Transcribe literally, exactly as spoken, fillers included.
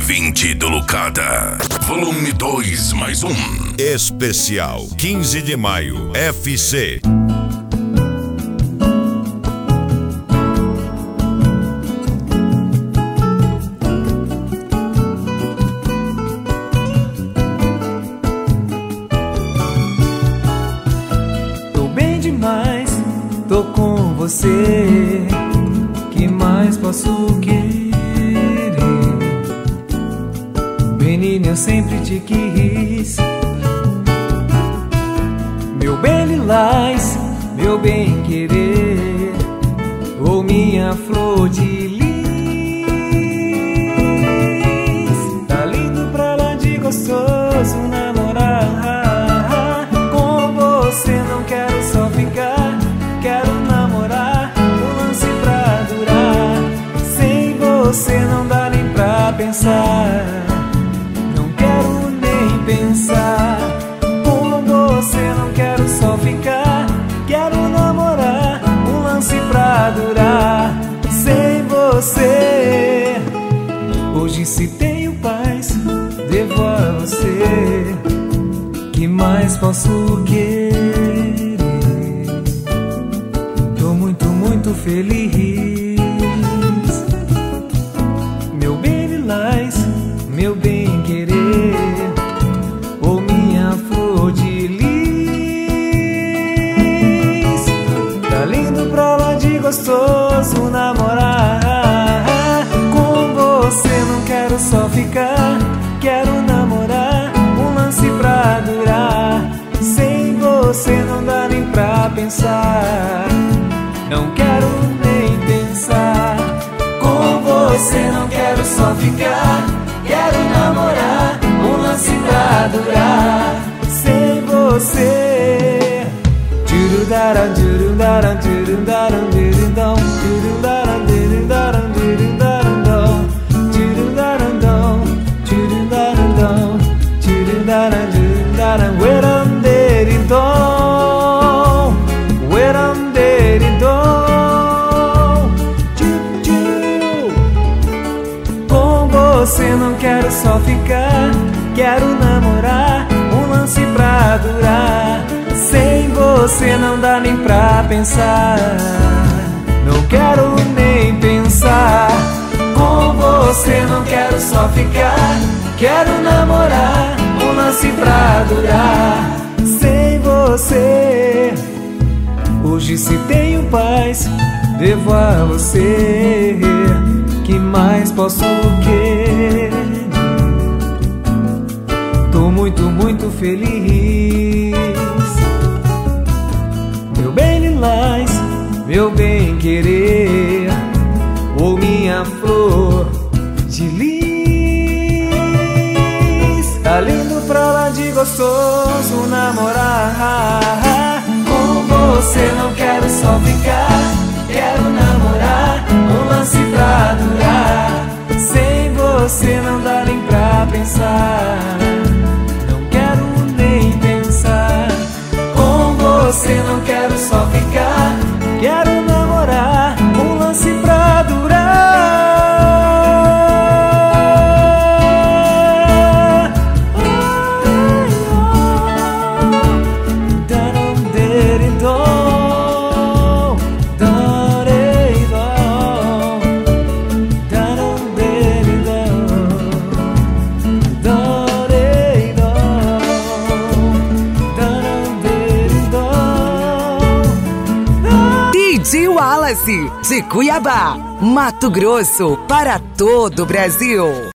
vinte do Lucada. Volume dois mais um. Especial quinze de maio, F C. Tô bem demais, tô com você. Que mais posso querer? Menina, eu sempre te quis. Meu bem lilás, meu bem querer, ou minha flor de lis. Tá lindo pra lá de gostoso namorar. Com você não quero só ficar, quero namorar, um lance pra durar. Sem você não dá nem pra pensar, não quero nem pensar. Com você não quero só ficar, quero namorar, um lance pra durar. Sem você, hoje se tenho paz, devo a você. Que mais posso querer? Tô muito, muito feliz. Meu bem lilás, meu bem querer, ou minha flor de lis. Tá lindo pra lá de gostoso namorar. Com você não quero só ficar, quero namorar, um lance pra durar. Sem você não dá nem pra pensar, não quero nem pensar. Com você não quero só ficar, quero namorar, um lance pra durar. Sem você, tchurudaram, tchurudaram, tchurudaram, tchurudaram, tchurudaram, tchurudaram, tchurudaram, tchurudaram, tchurudaram, tchurudaram, tchurudaram, weram deridom, weram deridom, tchu. Com você não quero só ficar, quero namorar, um lance pra durar. Sem você não dá nem pra pensar, não quero nem pensar. Com você não quero só ficar, quero namorar, um lance pra durar. Sem você, hoje se tenho paz, devo a você. Que mais posso querer? Tô muito, muito feliz. Meu bem lilás, meu bem querer, ou minha flor de lis. Tá lindo pra lá de gostoso namorar. Com você não quero só ficar, quero namorar, um lance pra durar. Sem você não dá nem pra pensar, não quero nem pensar. Com você não quero só ficar, quero namorar, um lance pra durar. D J Wallace, de Cuiabá, Mato Grosso, para todo o Brasil.